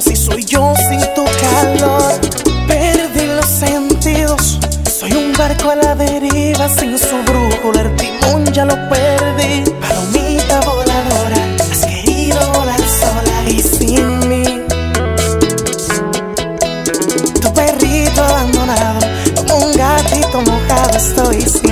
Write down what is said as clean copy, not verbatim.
si soy yo sin tu calor. Perdí los sentidos, soy un barco a la deriva sin su brújula, el timón ya lo perdí. Palomita voladora, has querido volar sola y sin mí. Tu perrito abandonado, como un gatito mojado estoy sin